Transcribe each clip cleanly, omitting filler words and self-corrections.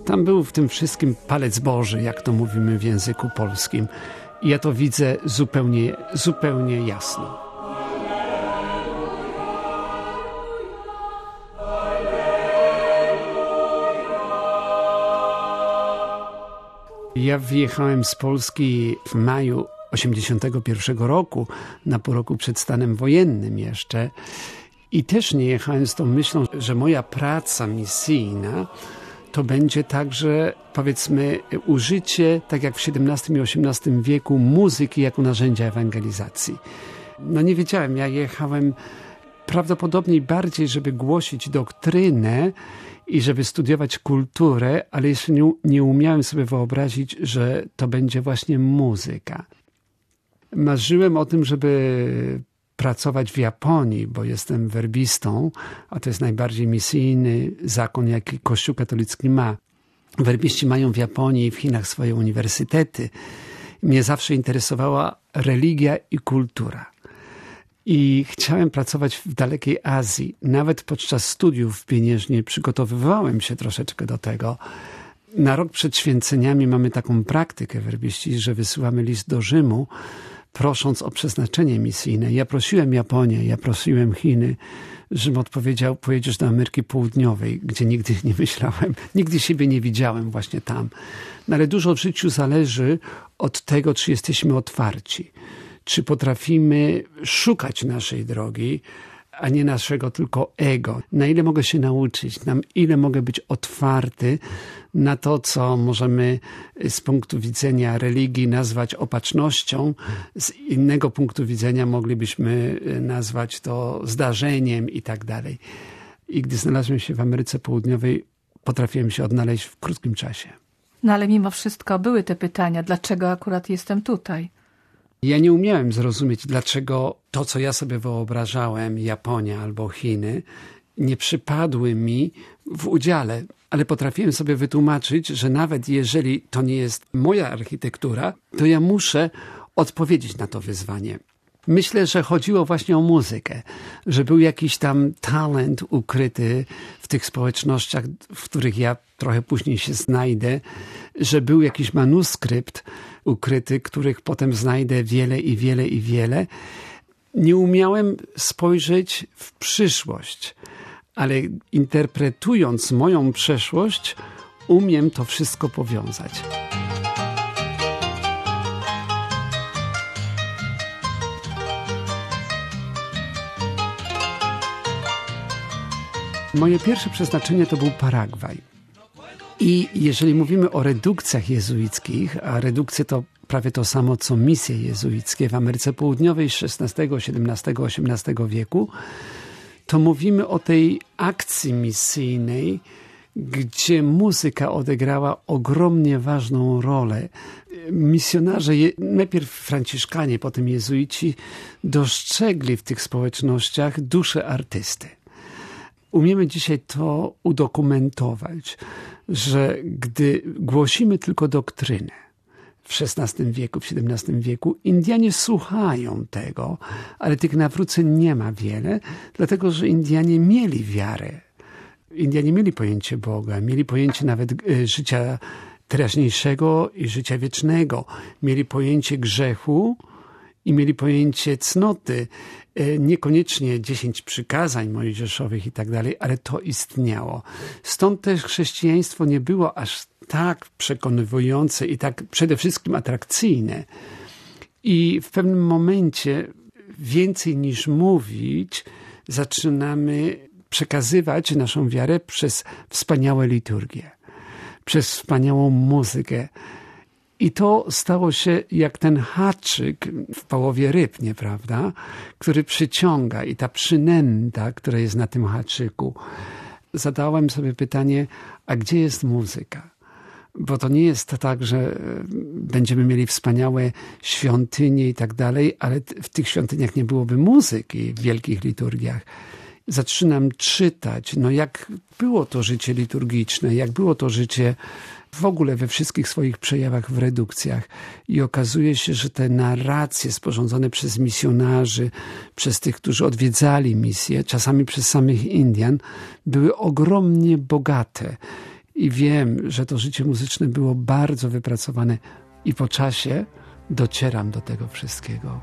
Tam był w tym wszystkim palec Boży, jak to mówimy w języku polskim. I ja to widzę zupełnie jasno. Ja wyjechałem z Polski w maju 1981 roku, na pół roku przed stanem wojennym jeszcze. I też nie jechałem z tą myślą, że moja praca misyjna to będzie także, powiedzmy, użycie, tak jak w XVII i XVIII wieku, muzyki jako narzędzia ewangelizacji. No nie wiedziałem, ja jechałem prawdopodobnie bardziej, żeby głosić doktrynę i żeby studiować kulturę, ale jeszcze nie umiałem sobie wyobrazić, że to będzie właśnie muzyka. Marzyłem o tym, żeby pracować w Japonii, bo jestem werbistą, a to jest najbardziej misyjny zakon, jaki Kościół katolicki ma. Werbiści mają w Japonii i w Chinach swoje uniwersytety. Mnie zawsze interesowała religia i kultura. I chciałem pracować w dalekiej Azji. Nawet podczas studiów w Pieniężnie przygotowywałem się troszeczkę do tego. Na rok przed święceniami mamy taką praktykę werbiści, że wysyłamy list do Rzymu, prosząc o przeznaczenie misyjne. Ja prosiłem Japonię, ja prosiłem Chiny. Rzym odpowiedział, pojedziesz do Ameryki Południowej, gdzie nigdy nie myślałem, nigdy siebie nie widziałem właśnie tam. No ale dużo w życiu zależy od tego, czy jesteśmy otwarci. Czy potrafimy szukać naszej drogi, a nie naszego tylko ego. Na ile mogę się nauczyć, na ile mogę być otwarty na to, co możemy z punktu widzenia religii nazwać opatrznością, z innego punktu widzenia moglibyśmy nazwać to zdarzeniem i tak dalej. I gdy znalazłem się w Ameryce Południowej, potrafiłem się odnaleźć w krótkim czasie. No ale mimo wszystko były te pytania, dlaczego akurat jestem tutaj? Ja nie umiałem zrozumieć, dlaczego to, co ja sobie wyobrażałem, Japonia albo Chiny, nie przypadły mi w udziale. Ale potrafiłem sobie wytłumaczyć, że nawet jeżeli to nie jest moja architektura, to ja muszę odpowiedzieć na to wyzwanie. Myślę, że chodziło właśnie o muzykę, że był jakiś tam talent ukryty w tych społecznościach, w których ja trochę później się znajdę, że był jakiś manuskrypt ukryty, których potem znajdę wiele. Nie umiałem spojrzeć w przyszłość, ale interpretując moją przeszłość, umiem to wszystko powiązać. Moje pierwsze przeznaczenie to był Paragwaj. I jeżeli mówimy o redukcjach jezuickich, a redukcje to prawie to samo, co misje jezuickie w Ameryce Południowej z XVI, XVII, XVIII wieku, to mówimy o tej akcji misyjnej, gdzie muzyka odegrała ogromnie ważną rolę. Misjonarze, najpierw franciszkanie, potem jezuici, dostrzegli w tych społecznościach duszę artysty. Umiemy dzisiaj to udokumentować, że gdy głosimy tylko doktrynę w XVI wieku, w XVII wieku, Indianie słuchają tego, ale tych nawróceń nie ma wiele, dlatego że Indianie mieli wiarę. Indianie mieli pojęcie Boga, mieli pojęcie nawet życia teraźniejszego i życia wiecznego. Mieli pojęcie grzechu i mieli pojęcie cnoty. Niekoniecznie 10 przykazań mojżeszowych i tak dalej, ale to istniało. Stąd też chrześcijaństwo nie było aż tak przekonywujące i tak przede wszystkim atrakcyjne. I w pewnym momencie więcej niż mówić, zaczynamy przekazywać naszą wiarę przez wspaniałe liturgie, przez wspaniałą muzykę. I to stało się jak ten haczyk w połowie ryb, nieprawda? Który przyciąga i ta przynęta, która jest na tym haczyku. Zadałem sobie pytanie, a gdzie jest muzyka? Bo to nie jest tak, że będziemy mieli wspaniałe świątynie i tak dalej, ale w tych świątyniach nie byłoby muzyki w wielkich liturgiach. Zaczynam czytać, jak było to życie liturgiczne, jak było to życie w ogóle we wszystkich swoich przejawach w redukcjach. I okazuje się, że te narracje sporządzone przez misjonarzy, przez tych, którzy odwiedzali misję, czasami przez samych Indian, były ogromnie bogate. i wiem, że to życie muzyczne było bardzo wypracowane i po czasie docieram do tego wszystkiego.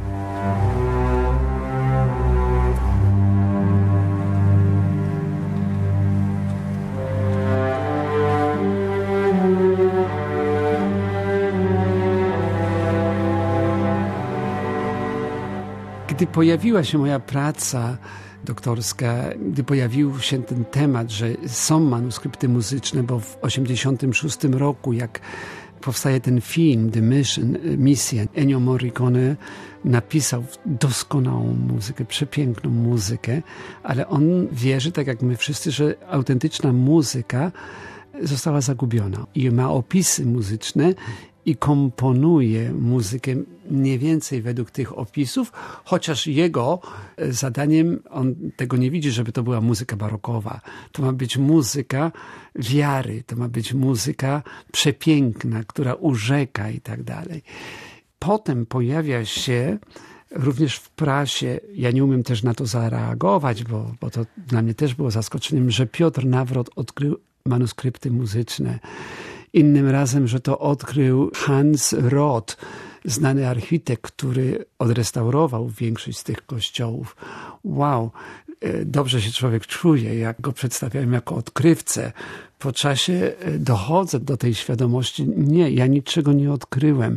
Gdy pojawiła się moja praca doktorska, gdy pojawił się ten temat, że są manuskrypty muzyczne, bo w 1986 roku, jak powstaje ten film The Mission, Misja, Ennio Morricone napisał doskonałą muzykę, przepiękną muzykę, ale on wierzy, tak jak my wszyscy, że autentyczna muzyka została zagubiona i ma opisy muzyczne i komponuje muzykę mniej więcej według tych opisów, chociaż jego zadaniem, on tego nie widzi, żeby to była muzyka barokowa. To ma być muzyka wiary, to ma być muzyka przepiękna, która urzeka i tak dalej. Potem pojawia się również w prasie, ja nie umiem też na to zareagować, bo to dla mnie też było zaskoczeniem, że Piotr Nawrot odkrył manuskrypty muzyczne. Innym razem, że to odkrył Hans Roth, znany architekt, który odrestaurował większość z tych kościołów. Wow, dobrze się człowiek czuje, jak go przedstawiałem jako odkrywcę. Po czasie dochodzę do tej świadomości, nie, ja niczego nie odkryłem,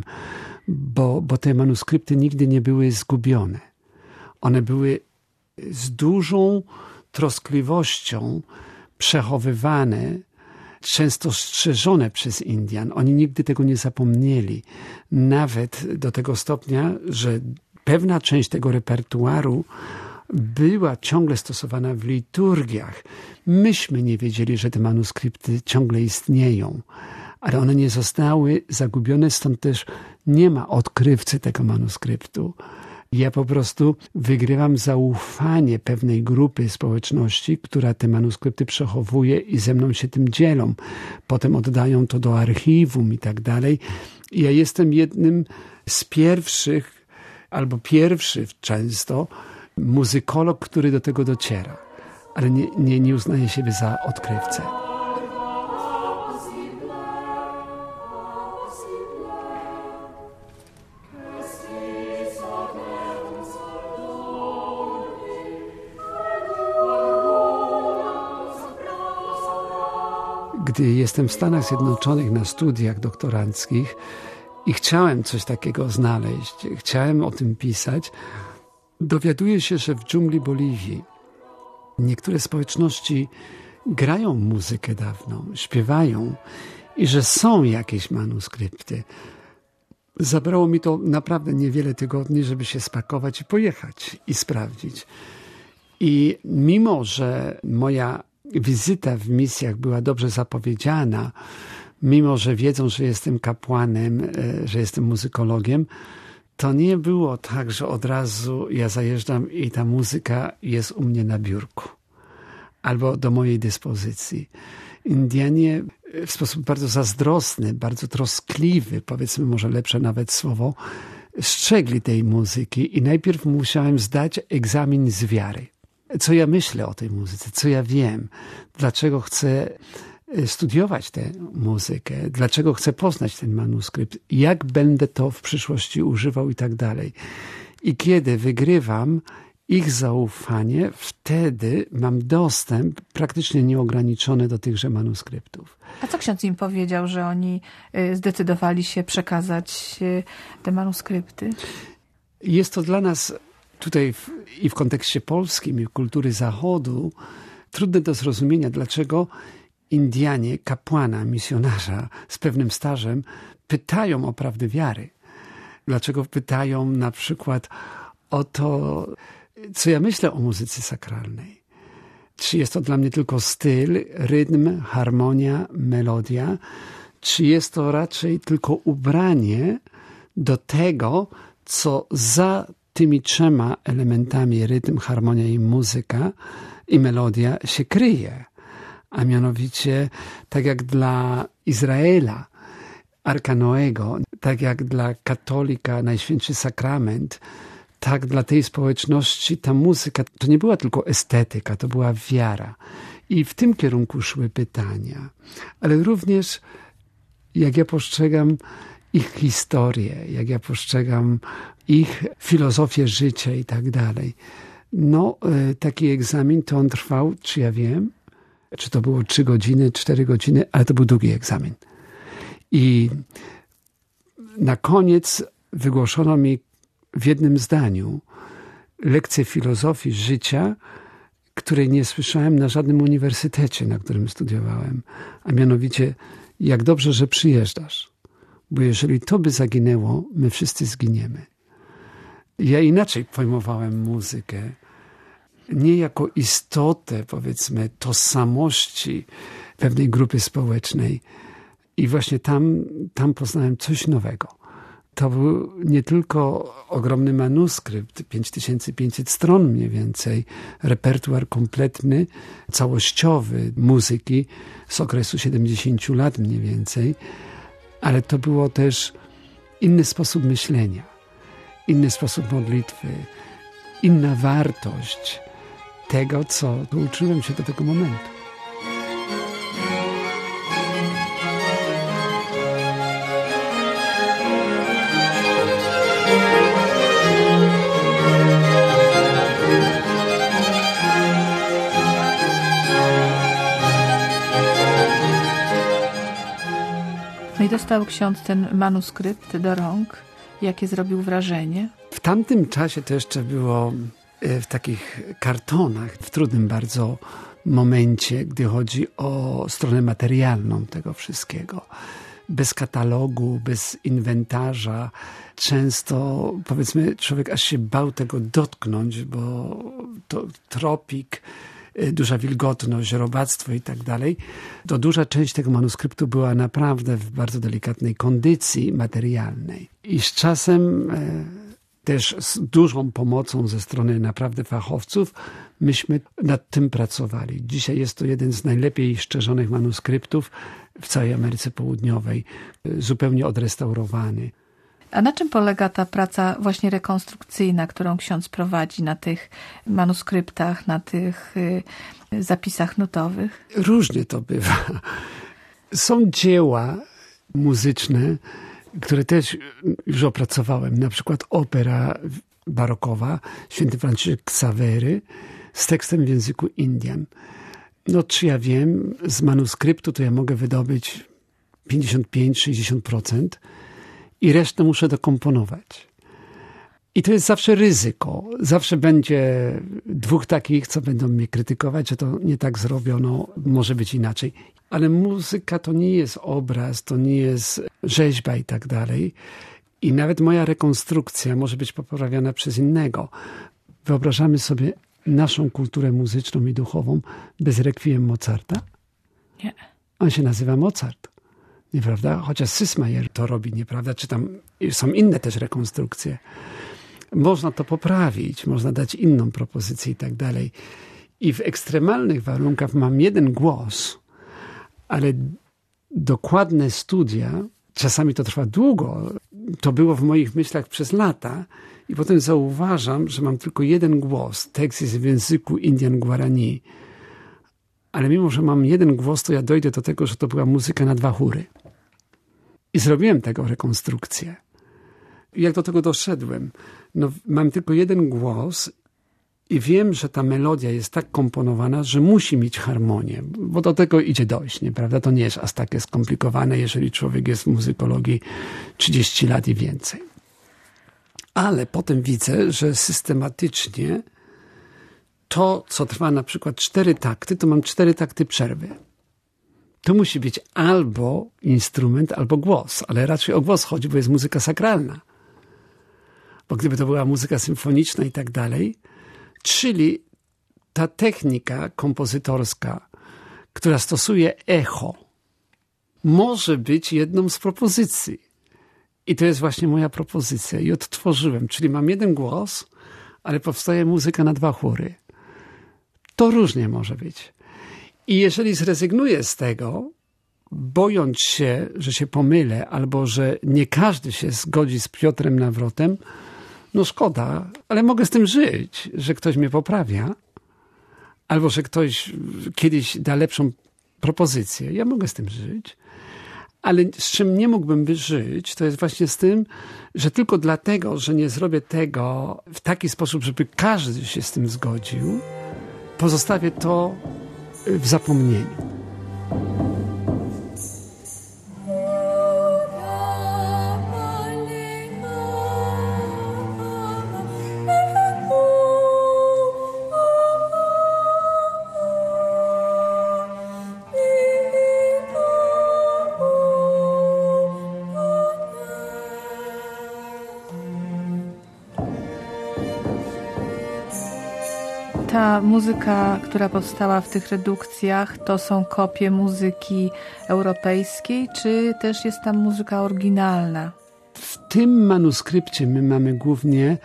bo te manuskrypty nigdy nie były zgubione. One były z dużą troskliwością przechowywane, często strzeżone przez Indian. Oni nigdy tego nie zapomnieli. Nawet do tego stopnia, że pewna część tego repertuaru była ciągle stosowana w liturgiach. Myśmy nie wiedzieli, że te manuskrypty ciągle istnieją, ale one nie zostały zagubione, stąd też nie ma odkrywcy tego manuskryptu. Ja po prostu wygrywam zaufanie pewnej grupy społeczności, która te manuskrypty przechowuje i ze mną się tym dzielą. Potem oddają to do archiwum i tak dalej. Ja jestem jednym z pierwszych, albo pierwszy często, muzykolog, który do tego dociera. Ale nie uznaje siebie za odkrywcę. Gdy jestem w Stanach Zjednoczonych na studiach doktoranckich i chciałem coś takiego znaleźć, chciałem o tym pisać, dowiaduję się, że w dżungli Boliwii niektóre społeczności grają muzykę dawną, śpiewają i że są jakieś manuskrypty. Zabrało mi to naprawdę niewiele tygodni, żeby się spakować i pojechać i sprawdzić. I mimo, że moja wizyta w misjach była dobrze zapowiedziana, mimo że wiedzą, że jestem kapłanem, że jestem muzykologiem, to nie było tak, że od razu ja zajeżdżam i ta muzyka jest u mnie na biurku albo do mojej dyspozycji. Indianie w sposób bardzo zazdrosny, bardzo troskliwy, powiedzmy może lepsze nawet słowo, strzegli tej muzyki i najpierw musiałem zdać egzamin z wiary. Co ja myślę o tej muzyce, co ja wiem, dlaczego chcę studiować tę muzykę, dlaczego chcę poznać ten manuskrypt, jak będę to w przyszłości używał i tak dalej. I kiedy wygrywam ich zaufanie, wtedy mam dostęp praktycznie nieograniczony do tychże manuskryptów. A co ksiądz im powiedział, że oni zdecydowali się przekazać te manuskrypty? Jest to dla nas tutaj i w kontekście polskim, i kultury Zachodu trudne do zrozumienia, dlaczego Indianie, kapłana, misjonarza z pewnym stażem pytają o prawdę wiary. Dlaczego pytają na przykład o to, co ja myślę o muzyce sakralnej. Czy jest to dla mnie tylko styl, rytm, harmonia, melodia, czy jest to raczej tylko ubranie do tego, co za tymi trzema elementami, rytm, harmonia i muzyka i melodia się kryje. A mianowicie, tak jak dla Izraela, Arka Noego, tak jak dla katolika Najświętszy Sakrament, tak dla tej społeczności ta muzyka to nie była tylko estetyka, to była wiara. I w tym kierunku szły pytania. Ale również jak ja postrzegam ich historię, jak ja postrzegam ich filozofię życia i tak dalej. No, taki egzamin to on trwał, czy ja wiem, czy to było 3 godziny, 4 godziny, ale to był długi egzamin. I na koniec wygłoszono mi w jednym zdaniu lekcję filozofii życia, której nie słyszałem na żadnym uniwersytecie, na którym studiowałem. A mianowicie, jak dobrze, że przyjeżdżasz. Bo jeżeli to by zaginęło, my wszyscy zginiemy. Ja inaczej pojmowałem muzykę. Nie jako istotę, powiedzmy, tożsamości pewnej grupy społecznej. I właśnie tam poznałem coś nowego. To był nie tylko ogromny manuskrypt, 5500 stron mniej więcej, repertuar kompletny, całościowy muzyki z okresu 70 lat mniej więcej, ale to było też inny sposób myślenia, inny sposób modlitwy, inna wartość tego, co uczyłem się do tego momentu. No i dostał ksiądz ten manuskrypt do rąk. Jakie zrobił wrażenie? W tamtym czasie to jeszcze było w takich kartonach, w trudnym bardzo momencie, gdy chodzi o stronę materialną tego wszystkiego. Bez katalogu, bez inwentarza. Często, powiedzmy, człowiek aż się bał tego dotknąć, bo to tropik, duża wilgotność, robactwo i tak dalej. To duża część tego manuskryptu była naprawdę w bardzo delikatnej kondycji materialnej. I z czasem też z dużą pomocą ze strony naprawdę fachowców myśmy nad tym pracowali. Dzisiaj jest to jeden z najlepiej szczerzonych manuskryptów w całej Ameryce Południowej, zupełnie odrestaurowany. A na czym polega ta praca właśnie rekonstrukcyjna, którą ksiądz prowadzi na tych manuskryptach, na tych zapisach nutowych? Różnie to bywa. Są dzieła muzyczne, które też już opracowałem. Na przykład opera barokowa Święty Franciszek Ksawery z tekstem w języku Indian. No, czy ja wiem, z manuskryptu to ja mogę wydobyć 55-60%. I resztę muszę dokomponować. I to jest zawsze ryzyko. Zawsze będzie 2 takich, co będą mnie krytykować, że to nie tak zrobiono, może być inaczej. Ale muzyka to nie jest obraz, to nie jest rzeźba i tak dalej. I nawet moja rekonstrukcja może być poprawiana przez innego. Wyobrażamy sobie naszą kulturę muzyczną i duchową bez rekwiem Mozarta? Nie. On się nazywa Mozart. Nieprawda? Chociaż Sysmayer to robi, nieprawda? Czy tam są inne też rekonstrukcje. Można to poprawić, można dać inną propozycję i tak dalej. I w ekstremalnych warunkach mam jeden głos, ale dokładne studia, czasami to trwa długo, to było w moich myślach przez lata i potem zauważam, że mam tylko jeden głos. Tekst jest w języku Indian Guarani. Ale mimo, że mam jeden głos, to ja dojdę do tego, że to była muzyka na 2 chóry. I zrobiłem tego rekonstrukcję. I jak do tego doszedłem? No, mam tylko jeden głos i wiem, że ta melodia jest tak komponowana, że musi mieć harmonię, bo do tego idzie dojść, nieprawda? To nie jest aż takie skomplikowane, jeżeli człowiek jest w muzykologii 30 lat i więcej. Ale potem widzę, że systematycznie to, co trwa na przykład 4 takty, to mam 4 takty przerwy. To musi być albo instrument, albo głos, ale raczej o głos chodzi, bo jest muzyka sakralna. Bo gdyby to była muzyka symfoniczna i tak dalej, czyli ta technika kompozytorska, która stosuje echo, może być jedną z propozycji. I to jest właśnie moja propozycja. I odtworzyłem, czyli mam jeden głos, ale powstaje muzyka na 2 chóry. To różnie może być. I jeżeli zrezygnuję z tego, bojąc się, że się pomylę, albo że nie każdy się zgodzi z Piotrem Nawrotem, no szkoda, ale mogę z tym żyć, że ktoś mnie poprawia. albo że ktoś kiedyś da lepszą propozycję. Ja mogę z tym żyć. Ale z czym nie mógłbym żyć, to jest właśnie z tym, że tylko dlatego, że nie zrobię tego w taki sposób, żeby każdy się z tym zgodził, pozostawię to w zapomnieniu. Ta muzyka, która powstała w tych redukcjach, to są kopie muzyki europejskiej, czy też jest tam muzyka oryginalna? W tym manuskrypcie my mamy głównie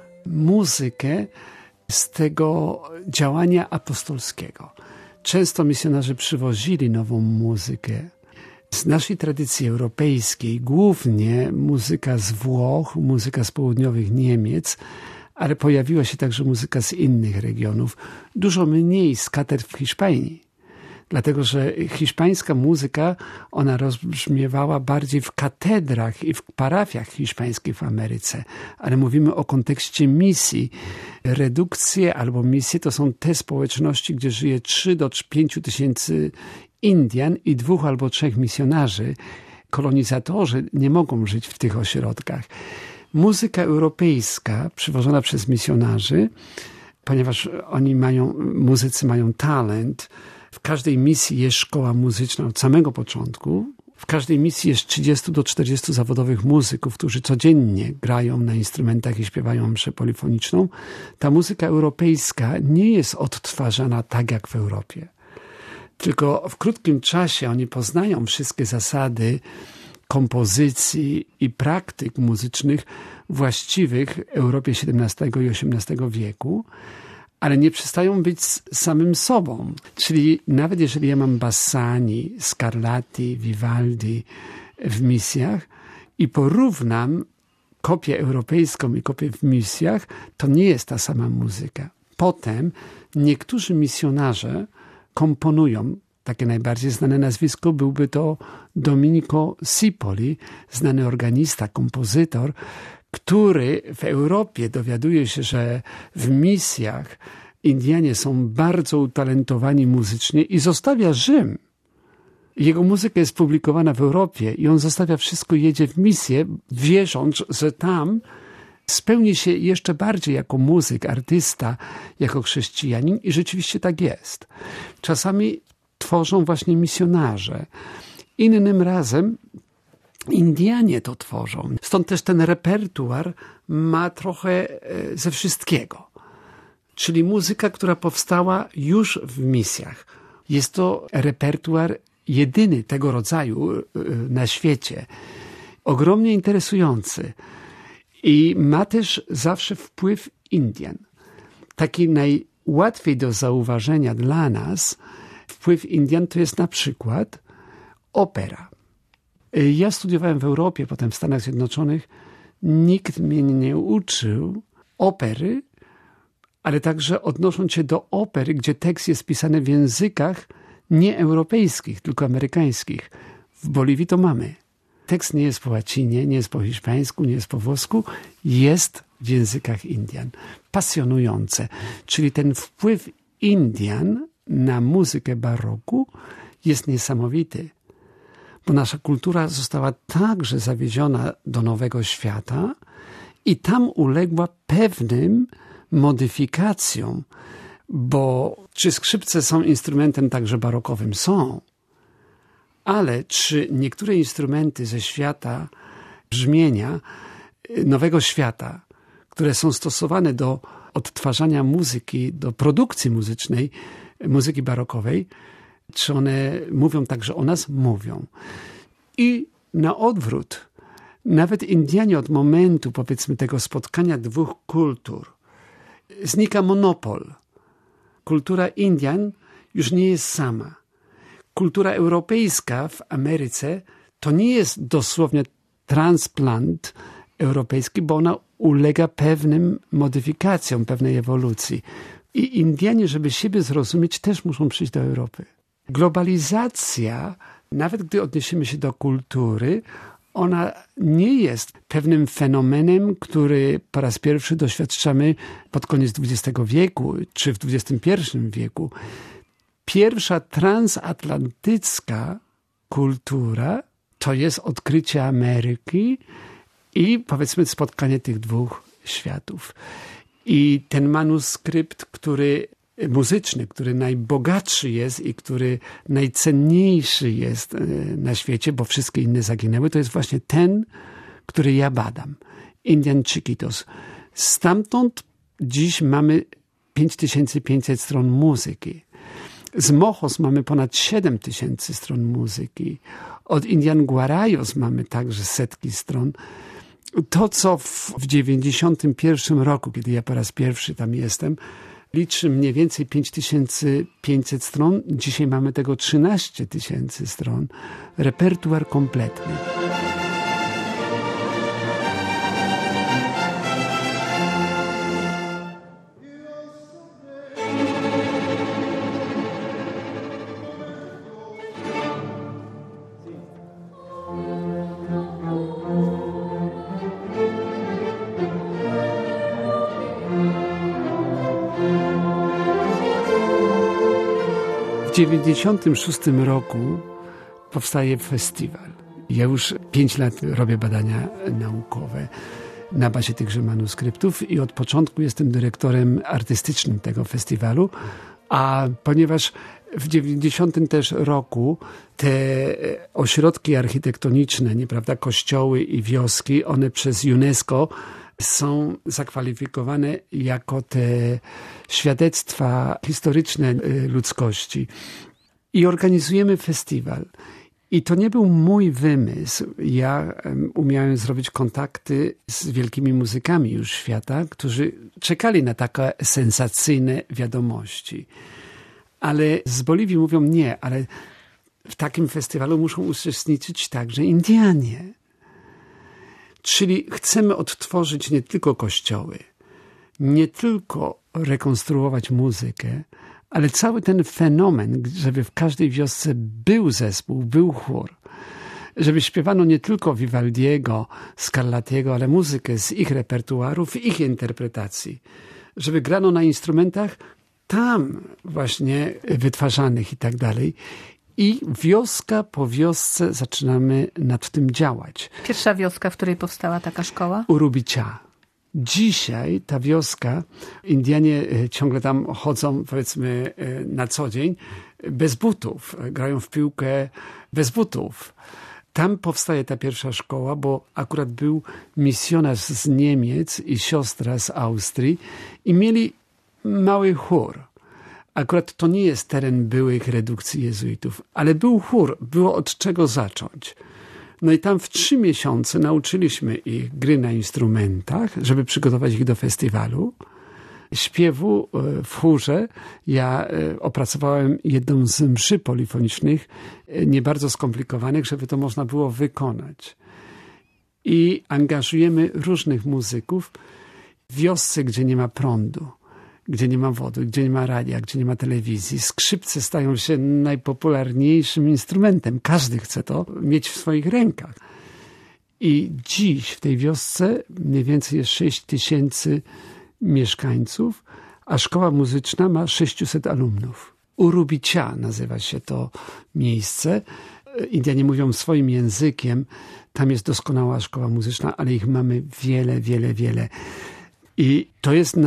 muzykę z tego działania apostolskiego. Często misjonarze przywozili nową muzykę. Z naszej tradycji europejskiej głównie muzyka z Włoch, muzyka z południowych Niemiec, ale pojawiła się także muzyka z innych regionów, dużo mniej z katedr w Hiszpanii. Dlatego, że hiszpańska muzyka, ona rozbrzmiewała bardziej w katedrach i w parafiach hiszpańskich w Ameryce. Ale mówimy o kontekście misji. Redukcje albo misje to są te społeczności, gdzie żyje 3 do 5 tysięcy Indian i 2 albo 3 misjonarzy. Kolonizatorzy nie mogą żyć w tych ośrodkach. Muzyka europejska przywożona przez misjonarzy, ponieważ muzycy mają talent. W każdej misji jest szkoła muzyczna od samego początku. W każdej misji jest 30 do 40 zawodowych muzyków, którzy codziennie grają na instrumentach i śpiewają mszę polifoniczną. Ta muzyka europejska nie jest odtwarzana tak jak w Europie. Tylko w krótkim czasie oni poznają wszystkie zasady kompozycji i praktyk muzycznych właściwych Europie XVII i XVIII wieku, ale nie przestają być samym sobą. Czyli nawet jeżeli ja mam Bassani, Scarlatti, Vivaldi w misjach i porównam kopię europejską i kopię w misjach, to nie jest ta sama muzyka. Potem niektórzy misjonarze komponują. Takie najbardziej znane nazwisko byłby to Domenico Sipoli, znany organista, kompozytor, który w Europie dowiaduje się, że w misjach Indianie są bardzo utalentowani muzycznie i zostawia Rzym. Jego muzyka jest publikowana w Europie i on zostawia wszystko i jedzie w misję, wierząc, że tam spełni się jeszcze bardziej jako muzyk, artysta, jako chrześcijanin i rzeczywiście tak jest. Czasami tworzą właśnie misjonarze. Innym razem Indianie to tworzą. Stąd też ten repertuar ma trochę ze wszystkiego. Czyli muzyka, która powstała już w misjach. Jest to repertuar jedyny tego rodzaju na świecie. Ogromnie interesujący. I ma też zawsze wpływ Indian. Taki najłatwiej do zauważenia dla nas wpływ Indian to jest na przykład opera. Ja studiowałem w Europie, potem w Stanach Zjednoczonych. Nikt mnie nie uczył opery, ale także odnosząc się do opery, gdzie tekst jest pisany w językach nie europejskich, tylko amerykańskich. W Boliwii to mamy. Tekst nie jest po łacinie, nie jest po hiszpańsku, nie jest po włosku, jest w językach Indian. Pasjonujące. Czyli ten wpływ Indian na muzykę baroku jest niesamowity. Bo nasza kultura została także zawieziona do Nowego Świata i tam uległa pewnym modyfikacjom. Bo czy skrzypce są instrumentem także barokowym? Są. Ale czy niektóre instrumenty ze świata brzmienia Nowego Świata, które są stosowane do odtwarzania muzyki, do produkcji muzycznej, muzyki barokowej, czy one mówią także o nas? Mówią. I na odwrót, nawet Indianie od momentu, powiedzmy, tego spotkania 2 kultur, znika monopol. Kultura Indian już nie jest sama. Kultura europejska w Ameryce to nie jest dosłownie transplant europejski, bo ona ulega pewnym modyfikacjom, pewnej ewolucji. I Indianie, żeby siebie zrozumieć, też muszą przyjść do Europy. Globalizacja, nawet gdy odniesiemy się do kultury, ona nie jest pewnym fenomenem, który po raz pierwszy doświadczamy pod koniec XX wieku czy w XXI wieku. Pierwsza transatlantycka kultura to jest odkrycie Ameryki i powiedzmy spotkanie tych dwóch światów. I ten manuskrypt, muzyczny, który najbogatszy jest i który najcenniejszy jest na świecie, bo wszystkie inne zaginęły, to jest właśnie ten, który ja badam. Indian Chiquitos. Stamtąd dziś mamy 5500 stron muzyki. Z Mojos mamy ponad 7000 stron muzyki. Od Indian Guarayos mamy także setki stron. To, co w 91 roku, kiedy ja po raz pierwszy tam jestem, liczy mniej więcej 5500 stron. Dzisiaj mamy tego 13 000 stron. Repertuar kompletny. W 1996 roku powstaje festiwal. Ja już 5 lat robię badania naukowe na bazie tychże manuskryptów i od początku jestem dyrektorem artystycznym tego festiwalu, a ponieważ w 90 też roku te ośrodki architektoniczne, nieprawda, kościoły i wioski, one przez UNESCO są zakwalifikowane jako te świadectwa historyczne ludzkości. I organizujemy festiwal. I to nie był mój wymysł. Ja umiałem zrobić kontakty z wielkimi muzykami już świata, którzy czekali na takie sensacyjne wiadomości. Ale z Boliwii mówią nie, ale w takim festiwalu muszą uczestniczyć także Indianie. Czyli chcemy odtworzyć nie tylko kościoły, nie tylko rekonstruować muzykę, ale cały ten fenomen, żeby w każdej wiosce był zespół, był chór, żeby śpiewano nie tylko Vivaldiego, Scarlattiego, ale muzykę z ich repertuarów, ich interpretacji, żeby grano na instrumentach tam właśnie wytwarzanych i tak dalej. I wioska po wiosce zaczynamy nad tym działać. Pierwsza wioska, w której powstała taka szkoła? Urubicia. Dzisiaj ta wioska, Indianie ciągle tam chodzą, powiedzmy, na co dzień, bez butów. Grają w piłkę bez butów. Tam powstaje ta pierwsza szkoła, bo akurat był misjonarz z Niemiec i siostra z Austrii i mieli mały chór. Akurat to nie jest teren byłych redukcji jezuitów, ale był chór, było od czego zacząć. No i tam w 3 miesiące nauczyliśmy ich gry na instrumentach, żeby przygotować ich do festiwalu. Śpiewu w chórze. Ja opracowałem jedną z mszy polifonicznych, nie bardzo skomplikowanych, żeby to można było wykonać. I angażujemy różnych muzyków w wiosce, gdzie nie ma prądu, gdzie nie ma wody, gdzie nie ma radia, gdzie nie ma telewizji. Skrzypce stają się najpopularniejszym instrumentem. Każdy chce to mieć w swoich rękach. I dziś w tej wiosce mniej więcej jest 6000 mieszkańców, a szkoła muzyczna ma 600 alumnów. Urubicia nazywa się to miejsce. Indianie mówią swoim językiem. Tam jest doskonała szkoła muzyczna, ale ich mamy wiele, wiele, wiele. I to jest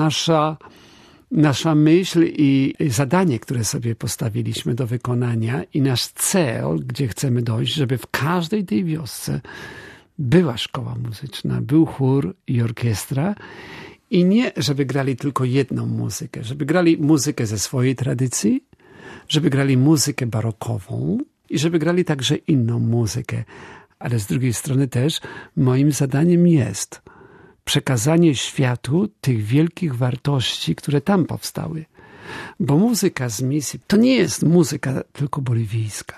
nasza myśl i zadanie, które sobie postawiliśmy do wykonania i nasz cel, gdzie chcemy dojść, żeby w każdej tej wiosce była szkoła muzyczna, był chór i orkiestra i nie, żeby grali tylko jedną muzykę, żeby grali muzykę ze swojej tradycji, żeby grali muzykę barokową i żeby grali także inną muzykę. Ale z drugiej strony też moim zadaniem jest przekazanie światu tych wielkich wartości, które tam powstały. Bo muzyka z misji to nie jest muzyka tylko boliwijska.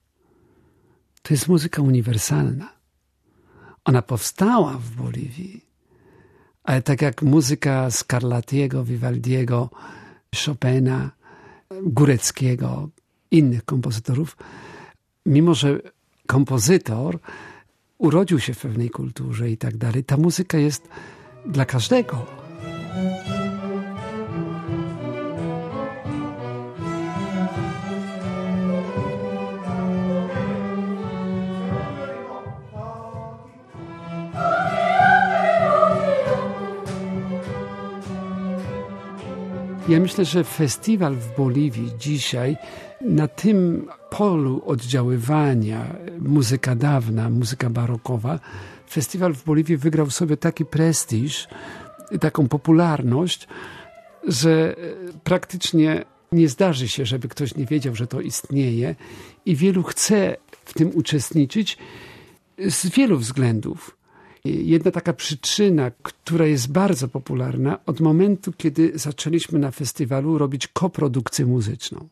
To jest muzyka uniwersalna. Ona powstała w Boliwii, ale tak jak muzyka Scarlattiego, Vivaldiego Chopina, Góreckiego, innych kompozytorów. Mimo że kompozytor urodził się w pewnej kulturze i tak dalej, ta muzyka jest dla każdego. Ja myślę, że festiwal w Boliwii dzisiaj na tym polu oddziaływania muzyka dawna, muzyka barokowa, festiwal w Boliwii wygrał sobie taki prestiż, taką popularność, że praktycznie nie zdarzy się, żeby ktoś nie wiedział, że to istnieje i wielu chce w tym uczestniczyć z wielu względów. Jedna taka przyczyna, która jest bardzo popularna, od momentu, kiedy zaczęliśmy na festiwalu robić koprodukcję muzyczną.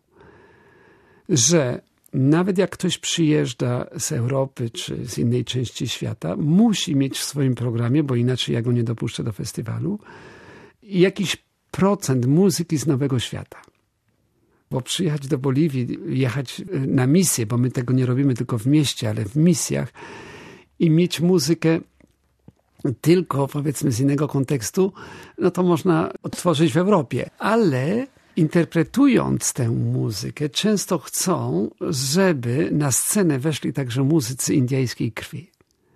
Że nawet jak ktoś przyjeżdża z Europy czy z innej części świata, musi mieć w swoim programie, bo inaczej ja go nie dopuszczę do festiwalu, jakiś procent muzyki z Nowego Świata. Bo przyjechać do Boliwii, jechać na misję, bo my tego nie robimy tylko w mieście, ale w misjach i mieć muzykę tylko, powiedzmy, z innego kontekstu, no to można odtworzyć w Europie. Ale interpretując tę muzykę, często chcą, żeby na scenę weszli także muzycy indyjskiej krwi.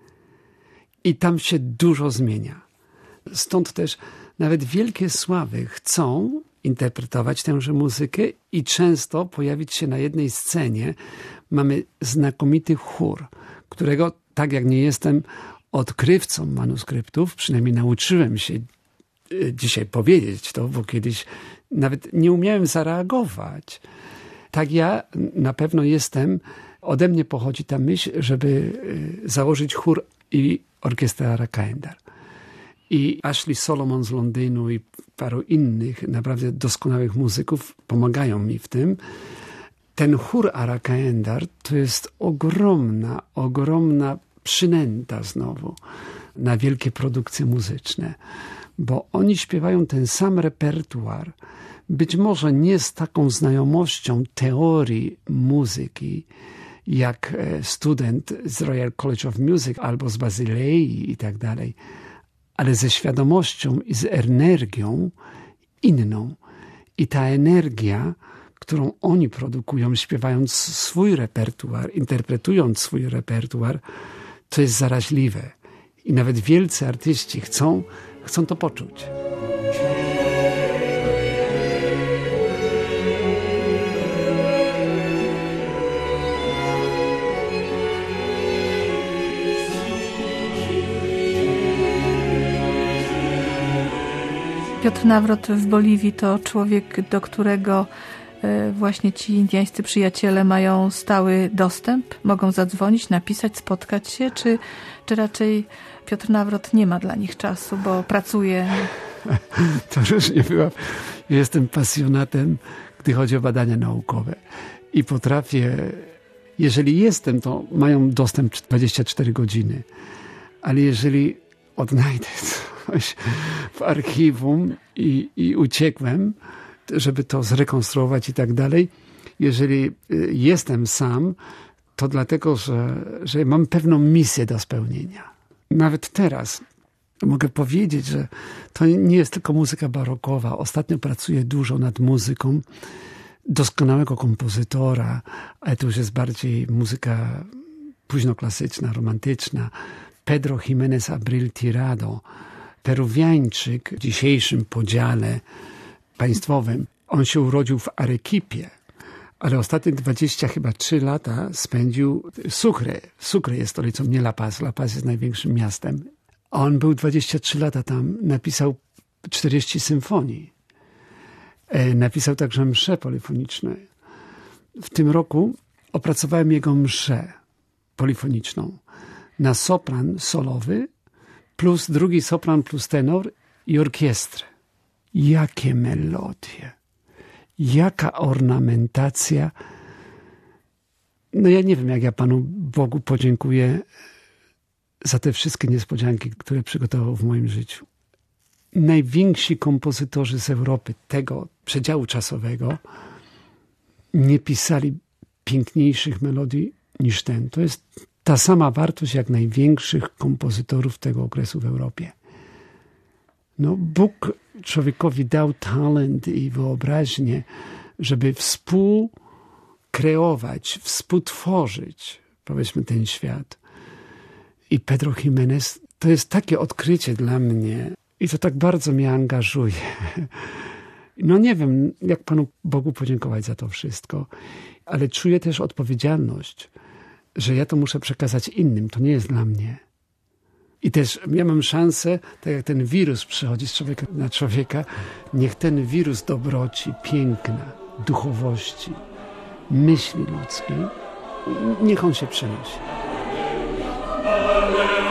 I tam się dużo zmienia. Stąd też nawet wielkie sławy chcą interpretować tęże muzykę i często pojawić się na jednej scenie. Mamy znakomity chór, którego, tak jak nie jestem odkrywcą manuskryptów, przynajmniej nauczyłem się dzisiaj powiedzieć to, bo kiedyś nawet nie umiałem zareagować. Tak ja na pewno jestem, ode mnie pochodzi ta myśl, żeby założyć chór i orkiestrę Arakaendar. I Ashley Solomon z Londynu i paru innych naprawdę doskonałych muzyków pomagają mi w tym. Ten chór Arakaendar to jest ogromna przynęta znowu na wielkie produkcje muzyczne, bo oni śpiewają ten sam repertuar, być może nie z taką znajomością teorii muzyki, jak student z Royal College of Music albo z Bazylei i tak dalej, ale ze świadomością i z energią inną. I ta energia, którą oni produkują, śpiewając swój repertuar, interpretując swój repertuar, to jest zaraźliwe. I nawet wielcy artyści chcą to poczuć. Piotr Nawrot w Boliwii to człowiek, do którego właśnie ci indyjscy przyjaciele mają stały dostęp? Mogą zadzwonić, napisać, spotkać się? Czy raczej Piotr Nawrot nie ma dla nich czasu, bo pracuje? To różnie bywa. Jestem pasjonatem, gdy chodzi o badania naukowe. I potrafię, jeżeli jestem, to mają dostęp 24 godziny. Ale jeżeli odnajdę coś w archiwum i uciekłem, żeby to zrekonstruować i tak dalej. Jeżeli jestem sam, to dlatego, że mam pewną misję do spełnienia. Nawet teraz mogę powiedzieć, że to nie jest tylko muzyka barokowa. Ostatnio pracuję dużo nad muzyką doskonałego kompozytora, ale to już jest bardziej muzyka późnoklasyczna, romantyczna. Pedro Jiménez Abril Tirado, peruwiańczyk w dzisiejszym podziale państwowym. On się urodził w Arequipie, ale ostatnie 23 lata spędził w Sucre. Sucre jest stolicą, nie La Paz. La Paz jest największym miastem. On był 23 lata tam, napisał 40 symfonii. Napisał także msze polifoniczne. W tym roku opracowałem jego mszę polifoniczną na sopran solowy, plus drugi sopran, plus tenor i orkiestrę. Jakie melodie, jaka ornamentacja. No ja nie wiem, jak ja Panu Bogu podziękuję za te wszystkie niespodzianki, które przygotował w moim życiu. najwięksi kompozytorzy z Europy tego przedziału czasowego nie pisali piękniejszych melodii niż ten. To jest ta sama wartość jak największych kompozytorów tego okresu w Europie. No, Bóg człowiekowi dał talent i wyobraźnię, żeby współkreować, współtworzyć, powiedzmy, ten świat. I Pedro Jiménez to jest takie odkrycie dla mnie i to tak bardzo mnie angażuje. No nie wiem, jak Panu Bogu podziękować za to wszystko, ale czuję też odpowiedzialność, że ja to muszę przekazać innym, to nie jest dla mnie. I też ja mam szansę, tak jak ten wirus przychodzi z człowieka na człowieka, niech ten wirus dobroci, piękna, duchowości, myśli ludzkiej, niech on się przenosi.